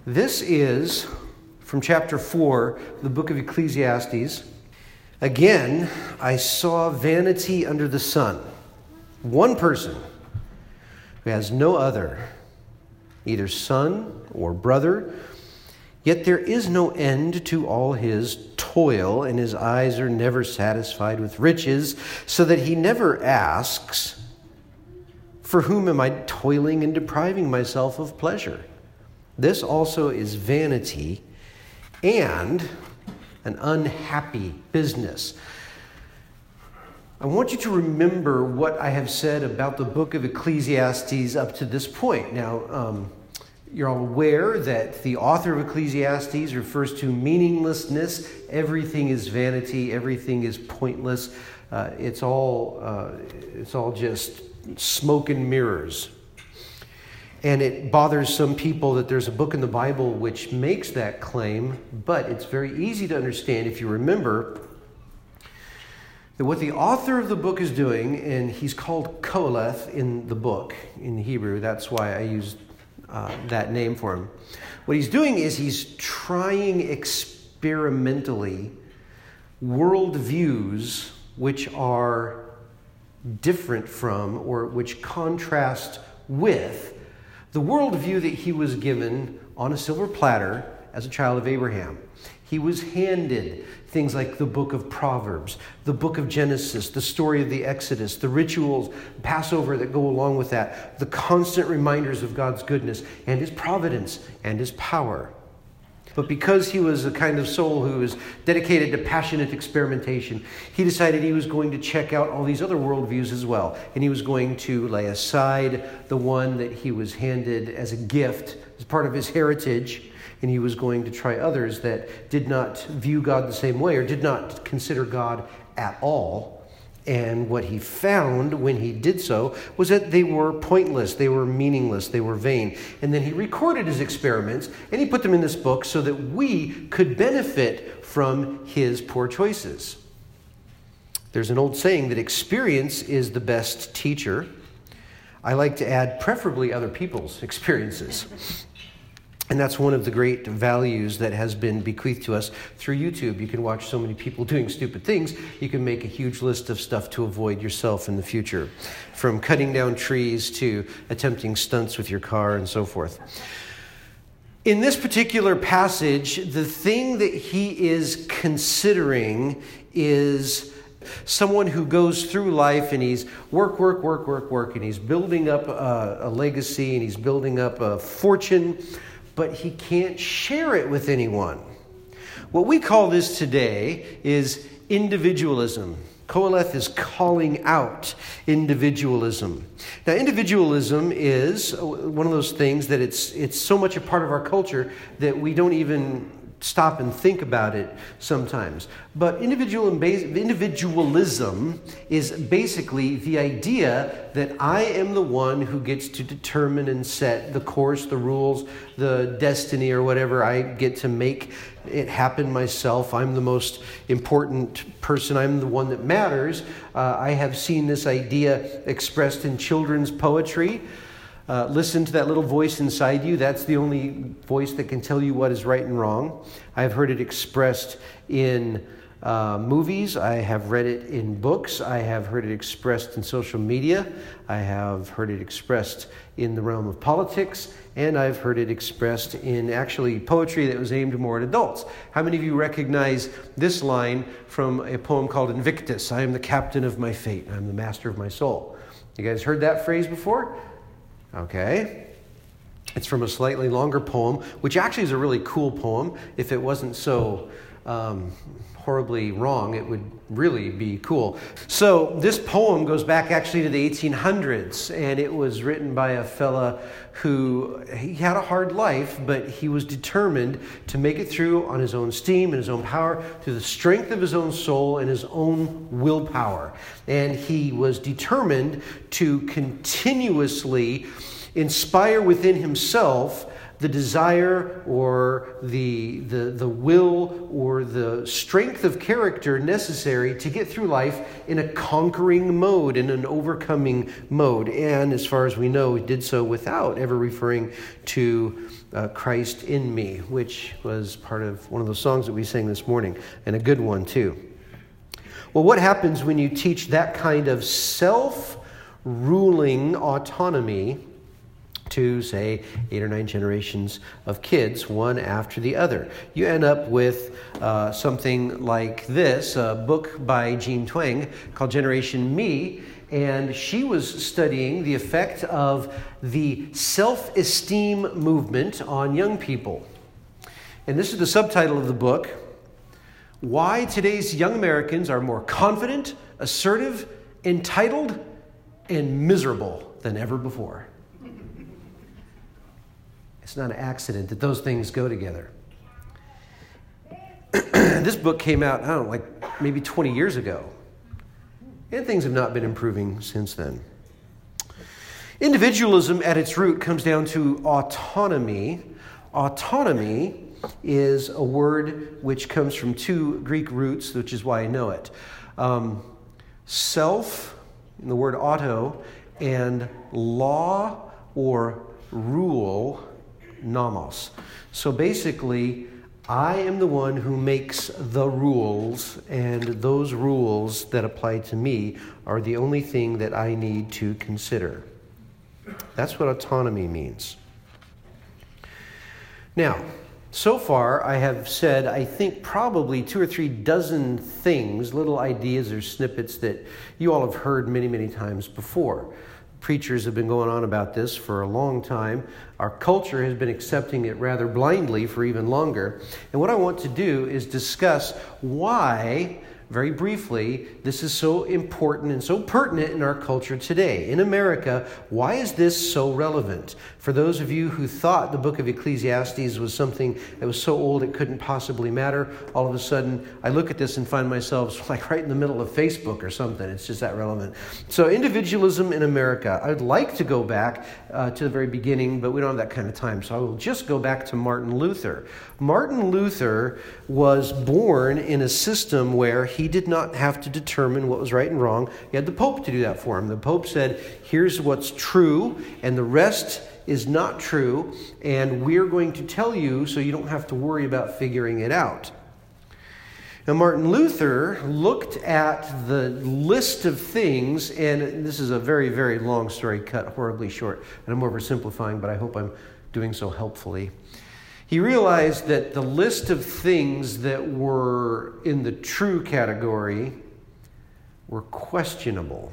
This is from chapter 4, the book of Ecclesiastes. Again, I saw vanity under the sun. One person who has no other, either son or brother, yet there is no end to all his toil, and his eyes are never satisfied with riches, so that he never asks, "For whom am I toiling and depriving myself of pleasure?" This also is vanity and an unhappy business. I want you to remember what I have said about the book of Ecclesiastes up to this point. Now, you're all aware that the author of Ecclesiastes refers to meaninglessness. Everything is vanity. Everything is pointless. It's all just smoke and mirrors. And it bothers some people that there's a book in the Bible which makes that claim, but it's very easy to understand if you remember that what the author of the book is doing, and he's called Qoheleth in the book, in Hebrew, that's why I used that name for him. What he's doing is he's trying experimentally worldviews which are different from, or which contrast with, the worldview that he was given on a silver platter as a child of Abraham. He was handed things like the book of Proverbs, the book of Genesis, the story of the Exodus, the rituals, Passover that go along with that, the constant reminders of God's goodness and his providence and his power. But because he was a kind of soul who was dedicated to passionate experimentation, he decided he was going to check out all these other worldviews as well. And he was going to lay aside the one that he was handed as a gift, as part of his heritage, and he was going to try others that did not view God the same way or did not consider God at all. And what he found when he did so was that they were pointless, they were meaningless, they were vain. And then he recorded his experiments and he put them in this book so that we could benefit from his poor choices. There's an old saying that experience is the best teacher. I like to add preferably other people's experiences. And that's one of the great values that has been bequeathed to us through YouTube. You can watch so many people doing stupid things. You can make a huge list of stuff to avoid yourself in the future, from cutting down trees to attempting stunts with your car and so forth. In this particular passage, the thing that he is considering is someone who goes through life and he's work, and he's building up a legacy and he's building up a fortune, but he can't share it with anyone. What we call this today is individualism. Qoheleth is calling out individualism. Now, individualism is one of those things that it's so much a part of our culture that we don't even stop and think about it sometimes. But individualism is basically the idea that I am the one who gets to determine and set the course, the rules, the destiny, or whatever. I get to make it happen myself. I'm the most important person. I'm the one that matters. I have seen this idea expressed in children's poetry. Listen to that little voice inside you. That's the only voice that can tell you what is right and wrong. I've heard it expressed in movies. I have read it in books. I have heard it expressed in social media. I have heard it expressed in the realm of politics. And I've heard it expressed in actually poetry that was aimed more at adults. How many of you recognize this line from a poem called Invictus? I am the captain of my fate. I'm the master of my soul. You guys heard that phrase before? Okay. It's from a slightly longer poem, which actually is a really cool poem. If it wasn't so horribly wrong, it would really be cool. So this poem goes back actually to the 1800s, and it was written by a fella who, he had a hard life, but he was determined to make it through on his own steam and his own power, through the strength of his own soul and his own willpower. And he was determined to continuously inspire within himself the desire or the will or the strength of character necessary to get through life in a conquering mode, in an overcoming mode. And as far as we know, he did so without ever referring to Christ in me, which was part of one of those songs that we sang this morning, and a good one too. Well, what happens when you teach that kind of self-ruling autonomy to, say, 8 or 9 generations of kids, one after the other? You end up with something like this, a book by Jean Twenge called Generation Me, and she was studying the effect of the self-esteem movement on young people. And this is the subtitle of the book: Why Today's Young Americans Are More Confident, Assertive, Entitled, and Miserable Than Ever Before. It's not an accident that those things go together. This book came out, I don't know, like maybe 20 years ago. And things have not been improving since then. Individualism at its root comes down to autonomy. Autonomy is a word which comes from 2 Greek roots, which is why I know it. Self, in the word auto, and law or rule, nomos. So basically, I am the one who makes the rules, and those rules that apply to me are the only thing that I need to consider. That's what autonomy means. Now, so far I have said, I think, probably 2 or 3 dozen things, little ideas or snippets that you all have heard many, many times before. Preachers have been going on about this for a long time. Our culture has been accepting it rather blindly for even longer. And what I want to do is discuss why, very briefly, this is so important and so pertinent in our culture today. In America, why is this so relevant? For those of you who thought the book of Ecclesiastes was something that was so old it couldn't possibly matter, all of a sudden I look at this and find myself like right in the middle of Facebook or something. It's just that relevant. So individualism in America. I'd like to go back to the very beginning, but we don't have that kind of time. So I will just go back to Martin Luther. Martin Luther was born in a system where he did not have to determine what was right and wrong. He had the Pope to do that for him. The Pope said, here's what's true, and the rest is not true, and we're going to tell you so you don't have to worry about figuring it out. Now, Martin Luther looked at the list of things, and this is a very, very long story cut horribly short, and I'm oversimplifying, but I hope I'm doing so helpfully. He realized that the list of things that were in the true category were questionable.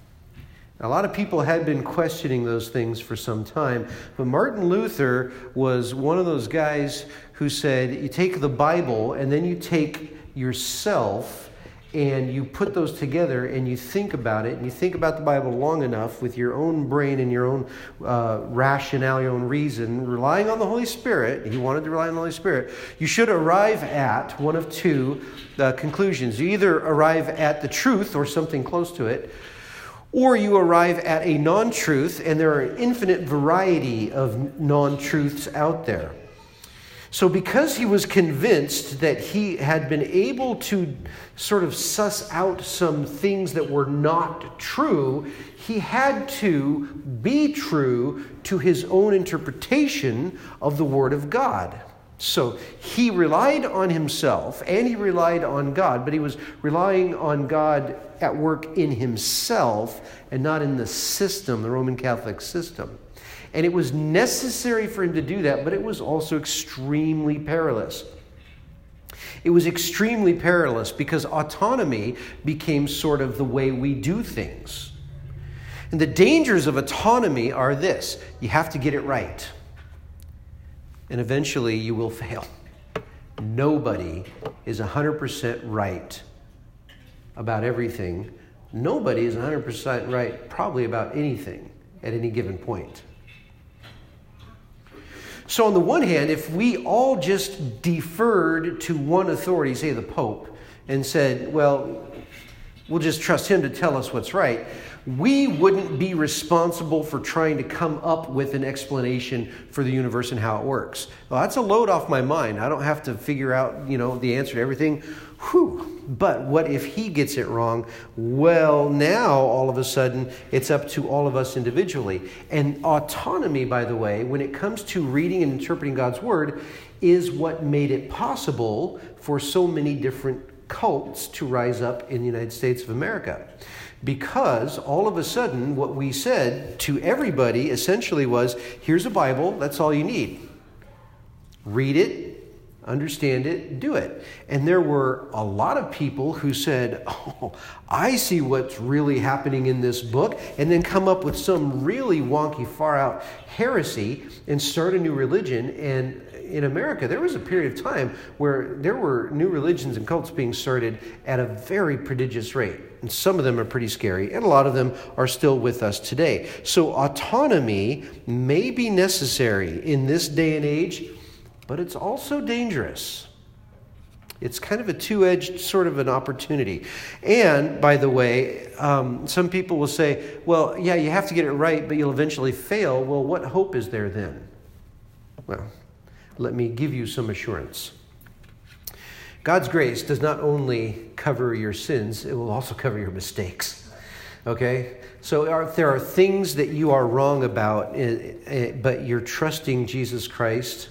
A lot of people had been questioning those things for some time, but Martin Luther was one of those guys who said, you take the Bible and then you take yourself and you put those together and you think about it, and you think about the Bible long enough with your own brain and your own rationale, your own reason, relying on the Holy Spirit. He wanted to rely on the Holy Spirit. You should arrive at one of 2 conclusions. You either arrive at the truth or something close to it, or you arrive at a non-truth, and there are an infinite variety of non-truths out there. So because he was convinced that he had been able to sort of suss out some things that were not true, he had to be true to his own interpretation of the Word of God. So he relied on himself and he relied on God, but he was relying on God at work in himself and not in the system, the Roman Catholic system. And it was necessary for him to do that, but it was also extremely perilous. It was extremely perilous because autonomy became sort of the way we do things. And the dangers of autonomy are this: you have to get it right. And eventually you will fail. Nobody is 100% right about everything. Nobody is 100% right probably about anything at any given point. So on the one hand, if we all just deferred to one authority, say the Pope, and said, well, we'll just trust him to tell us what's right, we wouldn't be responsible for trying to come up with an explanation for the universe and how it works. Well, that's a load off my mind. I don't have to figure out, the answer to everything. Whew. But what if he gets it wrong? Well, now all of a sudden it's up to all of us individually. And autonomy, by the way, when it comes to reading and interpreting God's word, is what made it possible for so many different cults to rise up in the United States of America. Because all of a sudden, what we said to everybody essentially was, here's a Bible, that's all you need. Read it, understand it, do it. And there were a lot of people who said, oh, I see what's really happening in this book, and then come up with some really wonky, far out heresy and start a new religion. And in America, there was a period of time where there were new religions and cults being started at a very prodigious rate. And some of them are pretty scary, and a lot of them are still with us today. So autonomy may be necessary in this day and age, but it's also dangerous. It's kind of a two-edged sort of an opportunity. And, by the way, some people will say, well, yeah, you have to get it right, but you'll eventually fail. Well, what hope is there then? Well, let me give you some assurance. God's grace does not only cover your sins, it will also cover your mistakes. Okay? So if there are things that you are wrong about, but you're trusting Jesus Christ,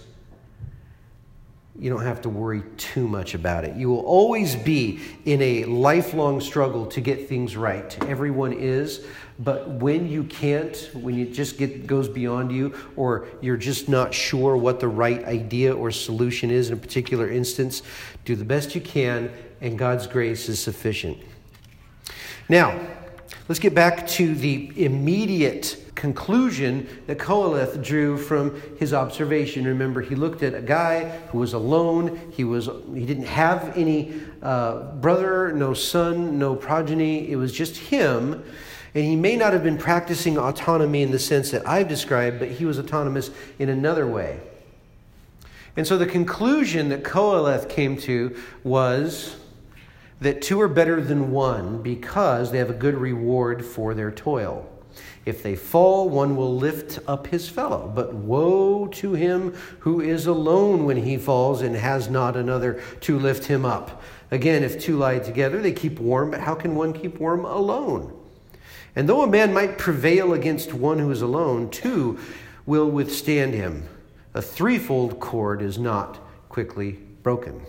you don't have to worry too much about it. You will always be in a lifelong struggle to get things right. Everyone is. But when you can't, when it just goes beyond you, or you're just not sure what the right idea or solution is in a particular instance, do the best you can, and God's grace is sufficient. Now, let's get back to the immediate conclusion that Qoheleth drew from his observation. Remember, he looked at a guy who was alone. He didn't have any brother, no son, no progeny. It was just him. And he may not have been practicing autonomy in the sense that I've described, but he was autonomous in another way. And so the conclusion that Qoheleth came to was that two are better than one because they have a good reward for their toil. If they fall, one will lift up his fellow. But woe to him who is alone when he falls and has not another to lift him up. Again, if two lie together, they keep warm, but how can one keep warm alone? And though a man might prevail against one who is alone, two will withstand him. A threefold cord is not quickly broken.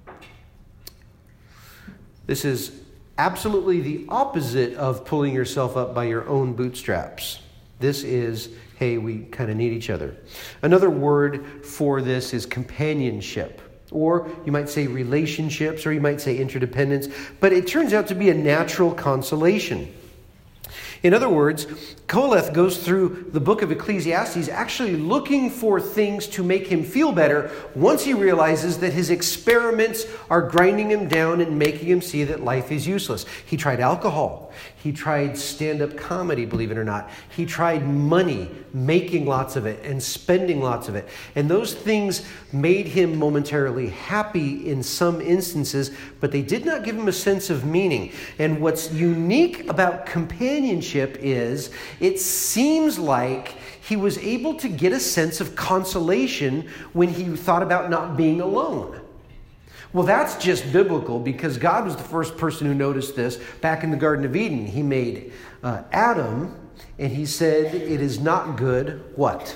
This is absolutely the opposite of pulling yourself up by your own bootstraps. This is, hey, we kind of need each other. Another word for this is companionship. Or you might say relationships, or you might say interdependence. But it turns out to be a natural consolation. In other words, Qoheleth goes through the book of Ecclesiastes actually looking for things to make him feel better once he realizes that his experiments are grinding him down and making him see that life is useless. He tried alcohol. He tried stand-up comedy, believe it or not. He tried money, making lots of it and spending lots of it. And those things made him momentarily happy in some instances, but they did not give him a sense of meaning. And what's unique about companionship is it seems like he was able to get a sense of consolation when he thought about not being alone. Well, that's just biblical because God was the first person who noticed this back in the Garden of Eden. He made Adam, and he said, it is not good, what?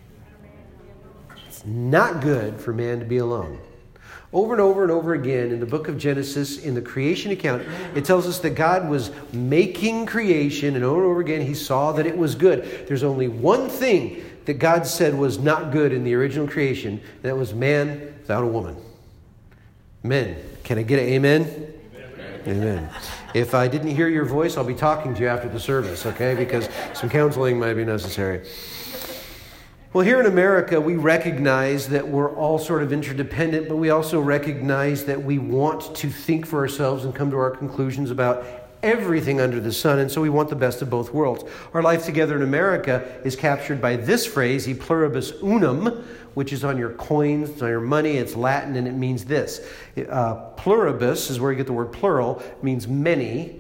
It's not good for man to be alone. Over and over and over again in the book of Genesis, in the creation account, it tells us that God was making creation, and over again he saw that it was good. There's only one thing that God said was not good in the original creation, and that was man without a woman. Men, can I get an amen? Amen. If I didn't hear your voice, I'll be talking to you after the service, okay? Because some counseling might be necessary. Well, here in America, we recognize that we're all sort of interdependent, but we also recognize that we want to think for ourselves and come to our conclusions about everything under the sun, and so we want the best of both worlds. Our life together in America is captured by this phrase, e pluribus unum, which is on your coins, it's on your money, it's Latin, and it means this. Pluribus is where you get the word plural, it means many.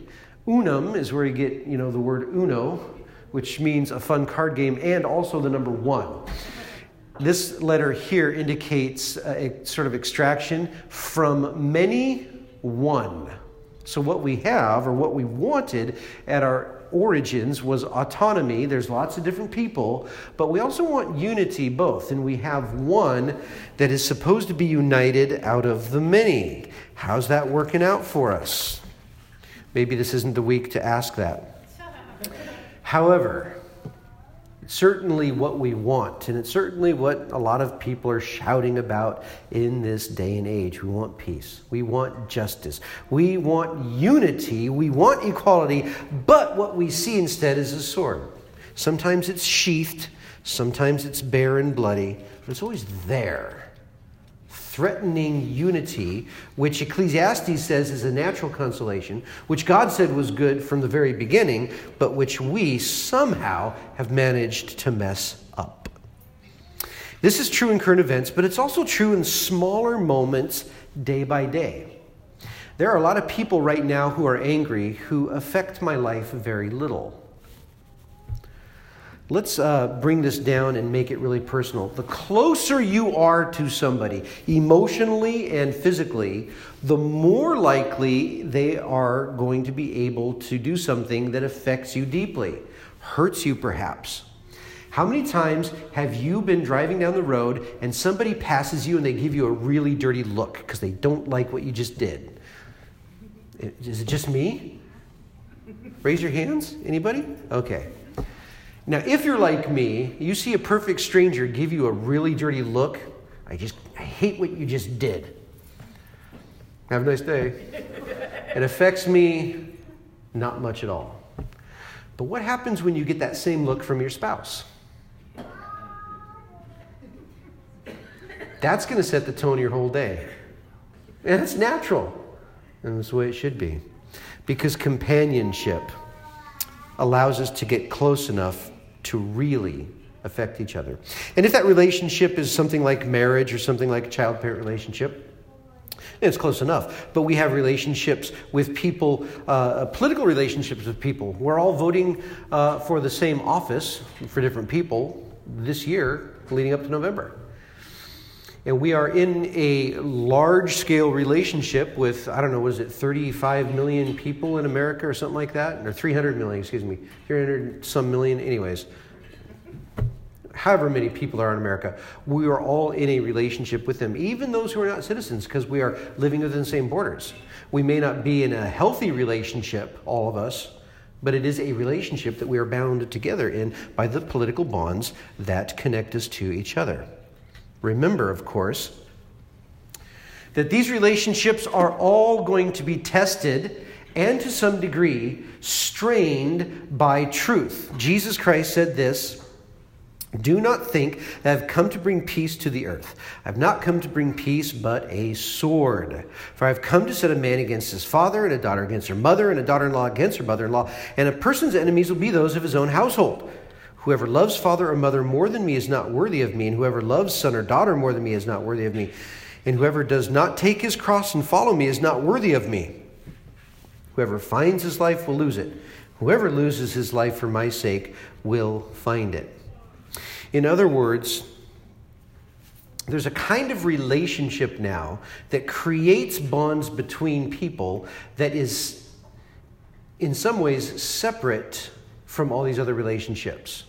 Unum is where you get, the word uno, which means a fun card game, and also the number 1. This letter here indicates a sort of extraction from many, one. So what we have, or what we wanted at our origins, was autonomy. There's lots of different people, but we also want unity both. And we have one that is supposed to be united out of the many. How's that working out for us? Maybe this isn't the week to ask that. However, it's certainly what we want, and it's certainly what a lot of people are shouting about in this day and age. We want peace. We want justice. We want unity. We want equality. But what we see instead is a sword. Sometimes it's sheathed. Sometimes it's bare and bloody. But it's always there, threatening unity, which Ecclesiastes says is a natural consolation, which God said was good from the very beginning, but which we somehow have managed to mess up. This is true in current events, but it's also true in smaller moments day by day. There are a lot of people right now who are angry who affect my life very little. Let's bring this down and make it really personal. The closer you are to somebody, emotionally and physically, the more likely they are going to be able to do something that affects you deeply, hurts you perhaps. How many times have you been driving down the road and somebody passes you and they give you a really dirty look because they don't like what you just did? Is it just me? Raise your hands. Anybody? Okay. Now, if you're like me, you see a perfect stranger give you a really dirty look. I hate what you just did. Have a nice day. It affects me not much at all. But what happens when you get that same look from your spouse? That's going to set the tone of your whole day. And it's natural. And that's the way it should be. Because companionship allows us to get close enough to really affect each other. And if that relationship is something like marriage or something like a child-parent relationship, it's close enough. But we have relationships with people, political relationships with people. We're all voting for the same office for different people this year leading up to November. And we are in a large-scale relationship with, 35 million people in America or something like that? Or 300 million, 300 some million, anyways. However many people are in America, we are all in a relationship with them, even those who are not citizens, because we are living within the same borders. We may not be in a healthy relationship, all of us, but it is a relationship that we are bound together in by the political bonds that connect us to each other. Remember, of course, that these relationships are all going to be tested and to some degree strained by truth. Jesus Christ said this, "Do not think that I have come to bring peace to the earth. I have not come to bring peace, but a sword. For I have come to set a man against his father, and a daughter against her mother, and a daughter-in-law against her mother-in-law. And a person's enemies will be those of his own household. Whoever loves father or mother more than me is not worthy of me, and whoever loves son or daughter more than me is not worthy of me. And whoever does not take his cross and follow me is not worthy of me. Whoever finds his life will lose it. Whoever loses his life for my sake will find it." In other words, there's a kind of relationship now that creates bonds between people that is, in some ways, separate from all these other relationships.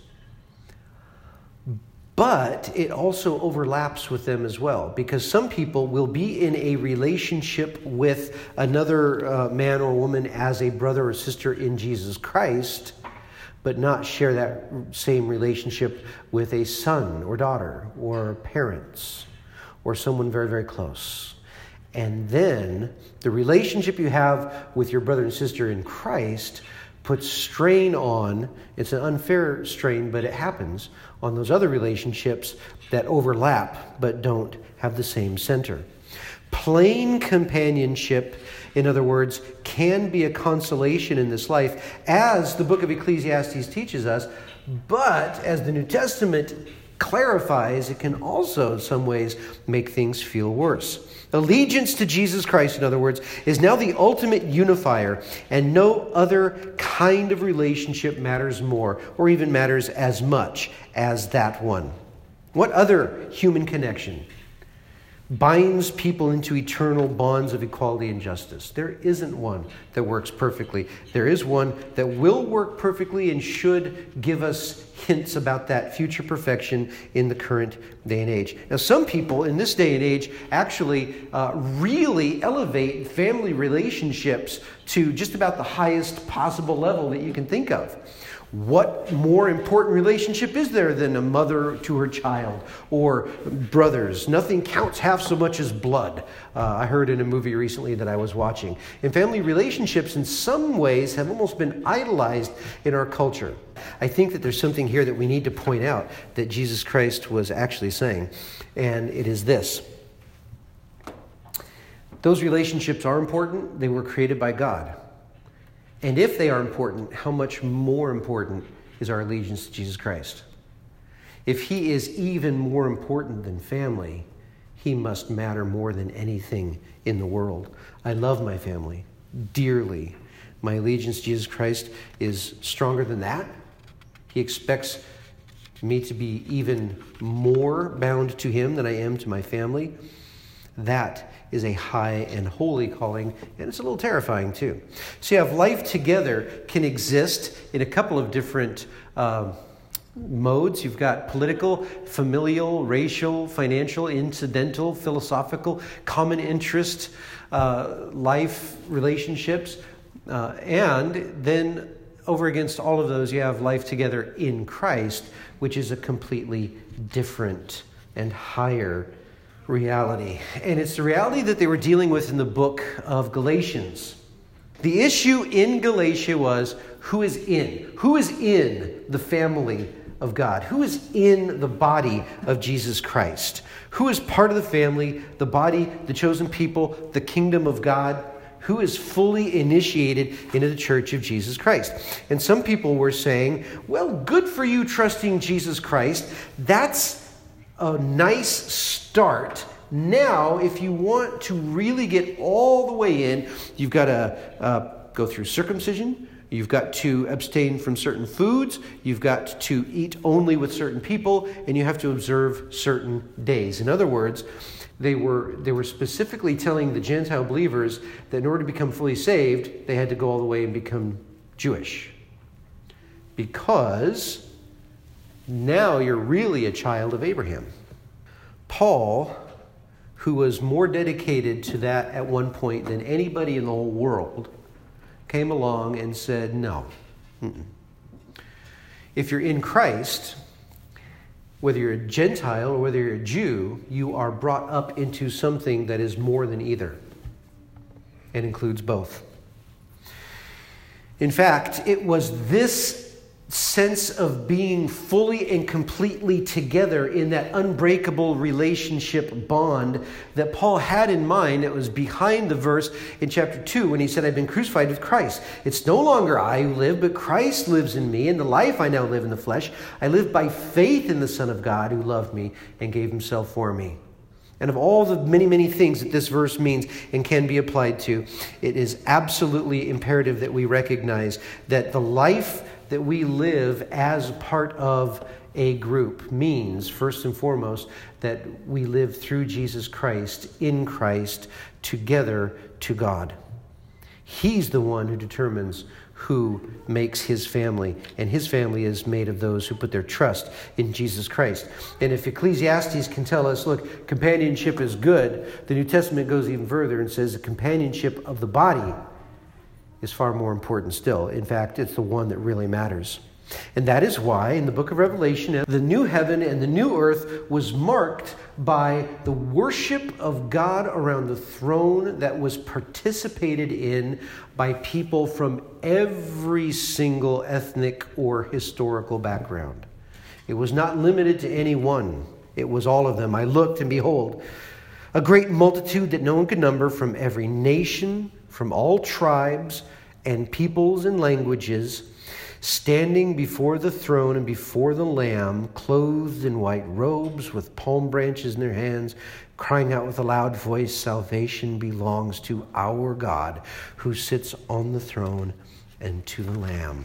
But it also overlaps with them as well, because some people will be in a relationship with another man or woman as a brother or sister in Jesus Christ, but not share that same relationship with a son or daughter or parents or someone very, very close. And then the relationship you have with your brother and sister in Christ puts strain on, it's an unfair strain, but it happens, on those other relationships that overlap but don't have the same center. Plain companionship, in other words, can be a consolation in this life, as the book of Ecclesiastes teaches us, but as the New Testament clarifies, it can also, in some ways, make things feel worse. Allegiance to Jesus Christ, in other words, is now the ultimate unifier, and no other kind of relationship matters more or even matters as much as that one. What other human connection binds people into eternal bonds of equality and justice? There isn't one that works perfectly. There is one that will work perfectly and should give us hints about that future perfection in the current day and age. Now, some people in this day and age actually really elevate family relationships to just about the highest possible level that you can think of. What more important relationship is there than a mother to her child or brothers? Nothing counts half so much as blood. I heard in a movie recently that I was watching. And family relationships in some ways have almost been idolized in our culture. I think that there's something here that we need to point out that Jesus Christ was actually saying, and it is this. Those relationships are important. They were created by God. And if they are important, how much more important is our allegiance to Jesus Christ? If he is even more important than family, he must matter more than anything in the world. I love my family dearly. My allegiance to Jesus Christ is stronger than that. He expects me to be even more bound to him than I am to my family. That is a high and holy calling, and it's a little terrifying too. So you have life together can exist in a couple of different modes. You've got political, familial, racial, financial, incidental, philosophical, common interest, life relationships, and then over against all of those, you have life together in Christ, which is a completely different and higher reality. And it's the reality that they were dealing with in the book of Galatians. The issue in Galatia was who is in the family of God? Who is in the body of Jesus Christ? Who is part of the family, the body, the chosen people, the kingdom of God? Who is fully initiated into the church of Jesus Christ? And some people were saying, well, good for you trusting Jesus Christ. That's a nice start. Now, if you want to really get all the way in, you've got to go through circumcision. You've got to abstain from certain foods. You've got to eat only with certain people, and you have to observe certain days. In other words, they were specifically telling the Gentile believers that in order to become fully saved, they had to go all the way and become Jewish. Because now you're really a child of Abraham. Paul, who was more dedicated to that at one point than anybody in the whole world, came along and said, no. If you're in Christ, whether you're a Gentile or whether you're a Jew, you are brought up into something that is more than either and includes both. In fact, it was this sense of being fully and completely together in that unbreakable relationship bond that Paul had in mind. It was behind the verse in chapter 2 when he said, I've been crucified with Christ. It's no longer I who live, but Christ lives in me. And the life I now live in the flesh, I live by faith in the Son of God who loved me and gave himself for me. And of all the many, many things that this verse means and can be applied to, it is absolutely imperative that we recognize that the life that we live as part of a group means, first and foremost, that we live through Jesus Christ, in Christ, together to God. He's the one who determines who makes his family, and his family is made of those who put their trust in Jesus Christ. And if Ecclesiastes can tell us, look, companionship is good, the New Testament goes even further and says the companionship of the body is far more important still. In fact, it's the one that really matters. And that is why in the book of Revelation, the new heaven and the new earth was marked by the worship of God around the throne that was participated in by people from every single ethnic or historical background. It was not limited to any one. It was all of them. I looked, and behold, a great multitude that no one could number, from every nation, from all tribes and peoples and languages, standing before the throne and before the Lamb, clothed in white robes with palm branches in their hands, crying out with a loud voice, "Salvation belongs to our God who sits on the throne and to the Lamb."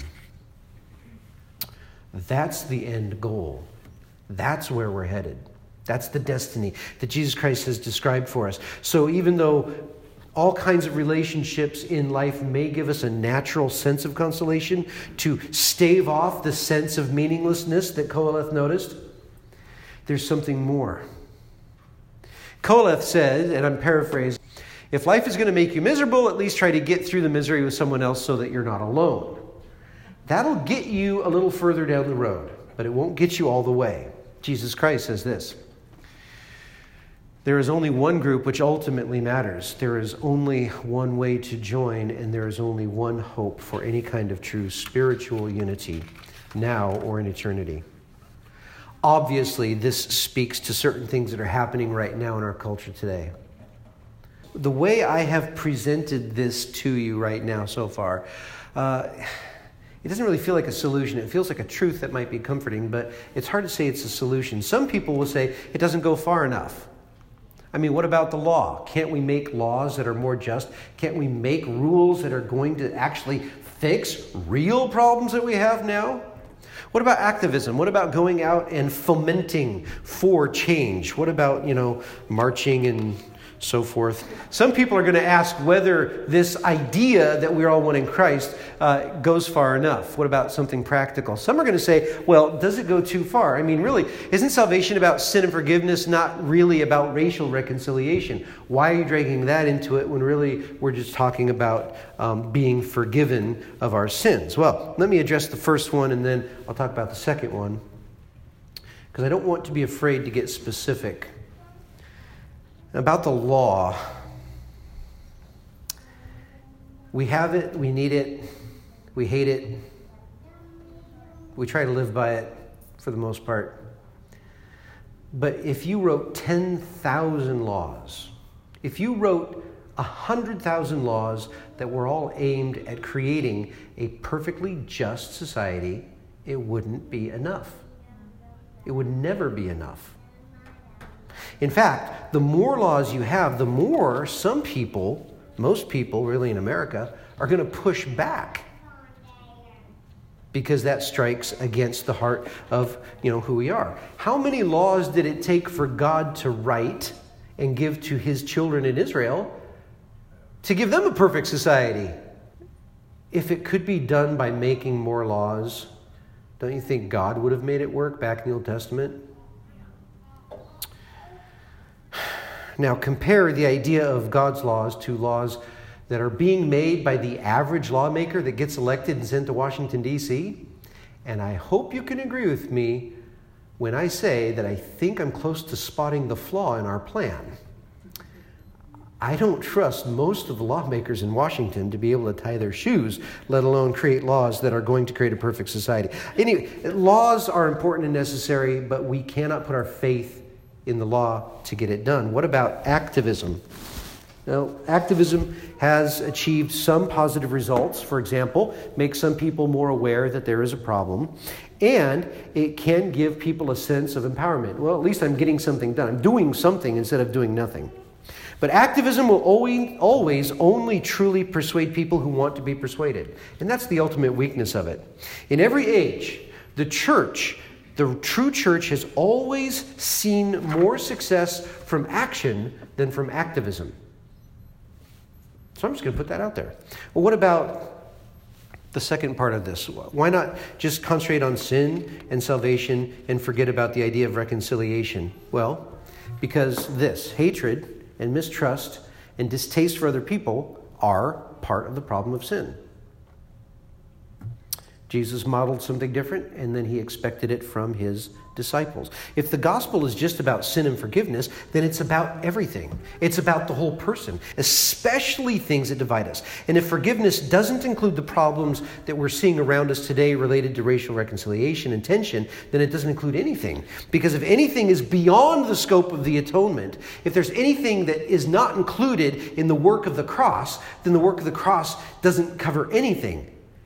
That's the end goal. That's where we're headed. That's the destiny that Jesus Christ has described for us. So even though all kinds of relationships in life may give us a natural sense of consolation to stave off the sense of meaninglessness that Qoheleth noticed, there's something more. Qoheleth said, and I'm paraphrasing, if life is going to make you miserable, at least try to get through the misery with someone else so that you're not alone. That'll get you a little further down the road, but it won't get you all the way. Jesus Christ says this: there is only one group which ultimately matters. There is only one way to join, and there is only one hope for any kind of true spiritual unity, now or in eternity. Obviously, this speaks to certain things that are happening right now in our culture today. The way I have presented this to you right now so far, it doesn't really feel like a solution. It feels like a truth that might be comforting, but it's hard to say it's a solution. Some people will say it doesn't go far enough. I mean, what about the law? Can't we make laws that are more just? Can't we make rules that are going to actually fix real problems that we have now? What about activism? What about going out and fomenting for change? What about, marching and so forth? Some people are going to ask whether this idea that we're all one in Christ goes far enough. What about something practical? Some are going to say, well, does it go too far? I mean, really, isn't salvation about sin and forgiveness, not really about racial reconciliation? Why are you dragging that into it when really we're just talking about being forgiven of our sins? Well, let me address the first one, and then I'll talk about the second one, because I don't want to be afraid to get specific. About the law, we have it, we need it, we hate it, we try to live by it for the most part. But if you wrote 10,000 laws, if you wrote 100,000 laws that were all aimed at creating a perfectly just society, it wouldn't be enough. It would never be enough. In fact, the more laws you have, the more some people, most people really in America, are going to push back, because that strikes against the heart of, who we are. How many laws did it take for God to write and give to his children in Israel to give them a perfect society? If it could be done by making more laws, don't you think God would have made it work back in the Old Testament? Now compare the idea of God's laws to laws that are being made by the average lawmaker that gets elected and sent to Washington, D.C. And I hope you can agree with me when I say that I think I'm close to spotting the flaw in our plan. I don't trust most of the lawmakers in Washington to be able to tie their shoes, let alone create laws that are going to create a perfect society. Anyway, laws are important and necessary, but we cannot put our faith in the law to get it done. What about activism? Now, activism has achieved some positive results. For example, make some people more aware that there is a problem, and it can give people a sense of empowerment. Well, at least I'm getting something done. I'm doing something instead of doing nothing. But activism will always only truly persuade people who want to be persuaded. And that's the ultimate weakness of it. In every age, the true church has always seen more success from action than from activism. So I'm just going to put that out there. Well, what about the second part of this? Why not just concentrate on sin and salvation and forget about the idea of reconciliation? Well, because hatred and mistrust and distaste for other people are part of the problem of sin. Jesus modeled something different, and then he expected it from his disciples. If the gospel is just about sin and forgiveness, then it's about everything. It's about the whole person, especially things that divide us. And if forgiveness doesn't include the problems that we're seeing around us today related to racial reconciliation and tension, then it doesn't include anything. Because if anything is beyond the scope of the atonement, if there's anything that is not included in the work of the cross, then the work of the cross doesn't cover anything.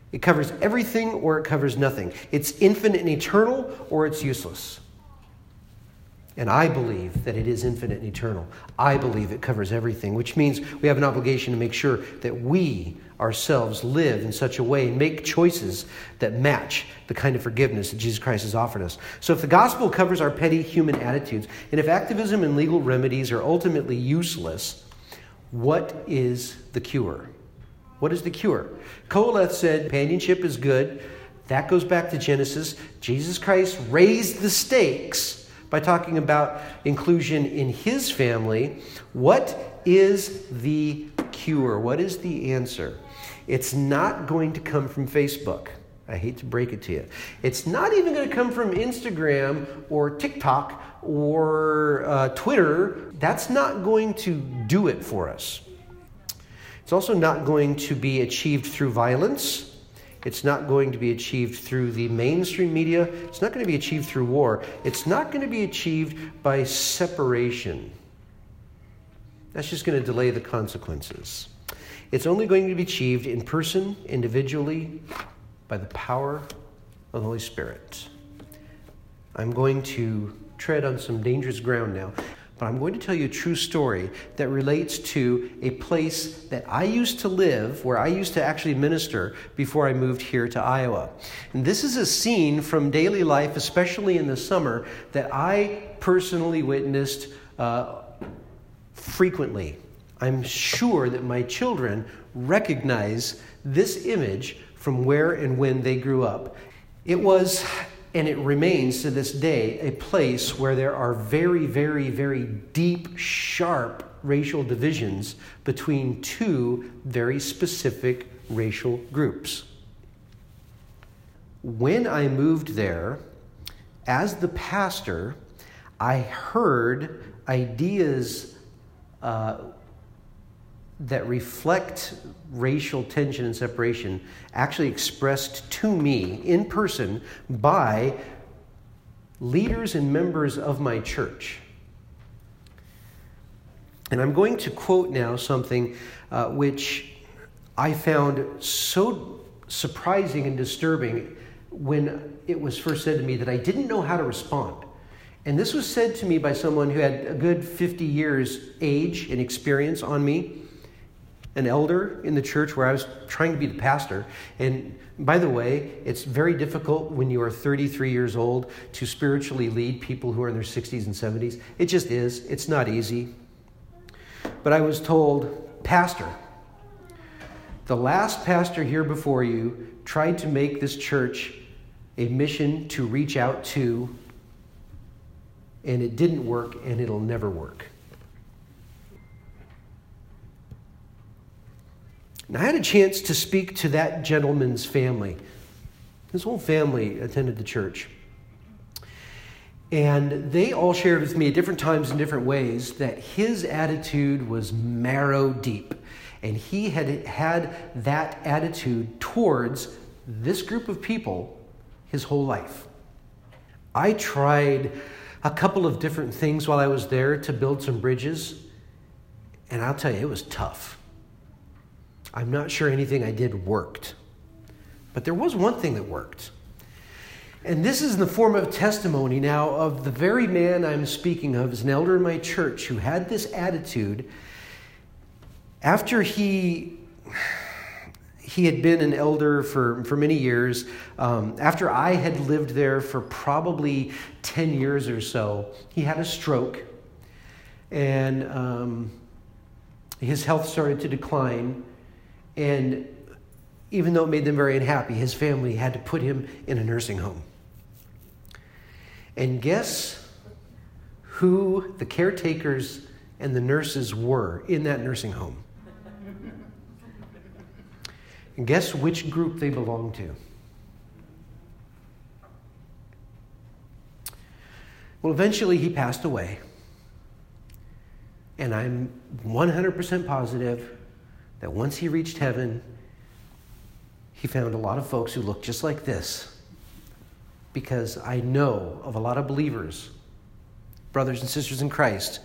It covers everything or it covers nothing. It's infinite and eternal or it's useless. And I believe that it is infinite and eternal. I believe it covers everything, which means we have an obligation to make sure that we ourselves live in such a way and make choices that match the kind of forgiveness that Jesus Christ has offered us. So if the gospel covers our petty human attitudes, and if activism and legal remedies are ultimately useless, what is the cure? What is the cure? Koheleth said companionship is good. That goes back to Genesis. Jesus Christ raised the stakes by talking about inclusion in his family. What is the cure? What is the answer? It's not going to come from Facebook. I hate to break it to you. It's not even going to come from Instagram or TikTok or Twitter. That's not going to do it for us. It's also not going to be achieved through violence. It's not going to be achieved through the mainstream media. It's not going to be achieved through war. It's not going to be achieved by separation. That's just going to delay the consequences. It's only going to be achieved in person, individually, by the power of the Holy Spirit. I'm going to tread on some dangerous ground now, but I'm going to tell you a true story that relates to a place that I used to live, where I used to actually minister before I moved here to Iowa. And this is a scene from daily life, especially in the summer, that I personally witnessed frequently. I'm sure that my children recognize this image from where and when they grew up. It was, and it remains to this day, a place where there are very, very, very deep, sharp racial divisions between two very specific racial groups. When I moved there, as the pastor, I heard ideas that reflect racial tension and separation actually expressed to me in person by leaders and members of my church. And I'm going to quote now something which I found so surprising and disturbing when it was first said to me that I didn't know how to respond. And this was said to me by someone who had a good 50 years age and experience on me, an elder in the church where I was trying to be the pastor. And by the way, it's very difficult when you are 33 years old to spiritually lead people who are in their 60s and 70s. It just is. It's not easy. But I was told, Pastor, the last pastor here before you tried to make this church a mission to reach out to, and it didn't work, and it'll never work. And I had a chance to speak to that gentleman's family. His whole family attended the church. And they all shared with me at different times in different ways that his attitude was marrow deep. And he had that attitude towards this group of people his whole life. I tried a couple of different things while I was there to build some bridges. And I'll tell you, it was tough. I'm not sure anything I did worked. But there was one thing that worked. And this is in the form of testimony now of the very man I'm speaking of as an elder in my church who had this attitude. After he had been an elder for many years, after I had lived there for probably 10 years or so, he had a stroke. And his health started to decline. And even though it made them very unhappy, his family had to put him in a nursing home. And guess who the caretakers and the nurses were in that nursing home? And guess which group they belonged to? Well, eventually he passed away. And I'm 100% positive that once he reached heaven, he found a lot of folks who looked just like this. Because I know of a lot of believers, brothers and sisters in Christ,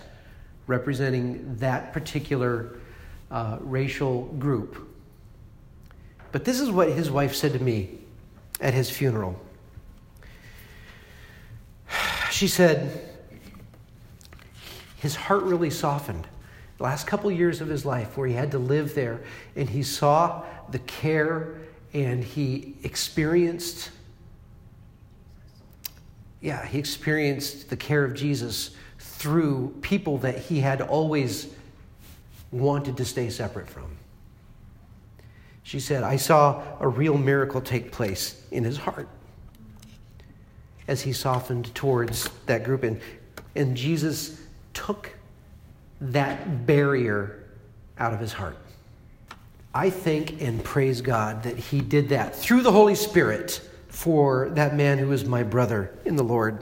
representing that particular racial group. But this is what his wife said to me at his funeral. She said his heart really softened the last couple years of his life where he had to live there, and he saw the care and he experienced the care of Jesus through people that he had always wanted to stay separate from. She said, I saw a real miracle take place in his heart as he softened towards that group. And Jesus took that barrier out of his heart. I thank and praise God that he did that through the Holy Spirit for that man who is my brother in the Lord.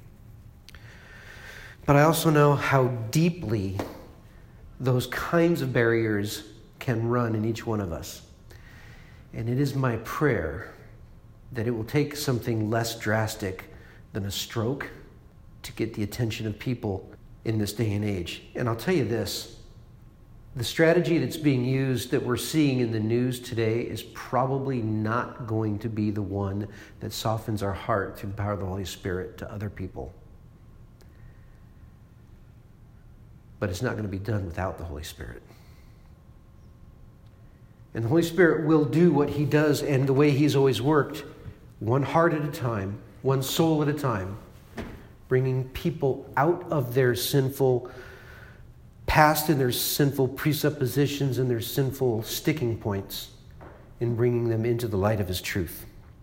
But I also know how deeply those kinds of barriers can run in each one of us. And it is my prayer that it will take something less drastic than a stroke to get the attention of people in this day and age. And I'll tell you this, the strategy that's being used that we're seeing in the news today is probably not going to be the one that softens our heart through the power of the Holy Spirit to other people. But it's not going to be done without the Holy Spirit. And the Holy Spirit will do what he does and the way he's always worked, one heart at a time, one soul at a time, bringing people out of their sinful past and their sinful presuppositions and their sinful sticking points and bringing them into the light of his truth.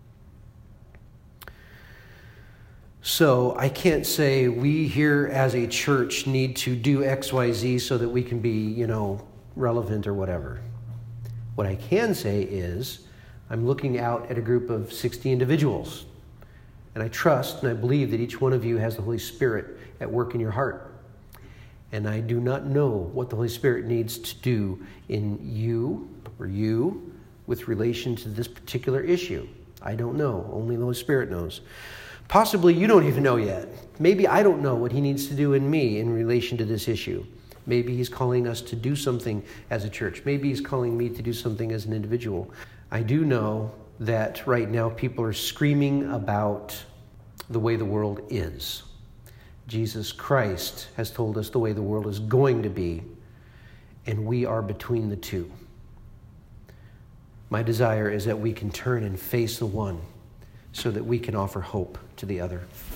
So I can't say we here as a church need to do X, Y, Z so that we can be, relevant or whatever. What I can say is I'm looking out at a group of 60 individuals, and I trust and I believe that each one of you has the Holy Spirit at work in your heart. And I do not know what the Holy Spirit needs to do in you with relation to this particular issue. I don't know. Only the Holy Spirit knows. Possibly you don't even know yet. Maybe I don't know what he needs to do in me in relation to this issue. Maybe he's calling us to do something as a church. Maybe he's calling me to do something as an individual. I do know that right now people are screaming about the way the world is. Jesus Christ has told us the way the world is going to be, and we are between the two. My desire is that we can turn and face the one so that we can offer hope to the other.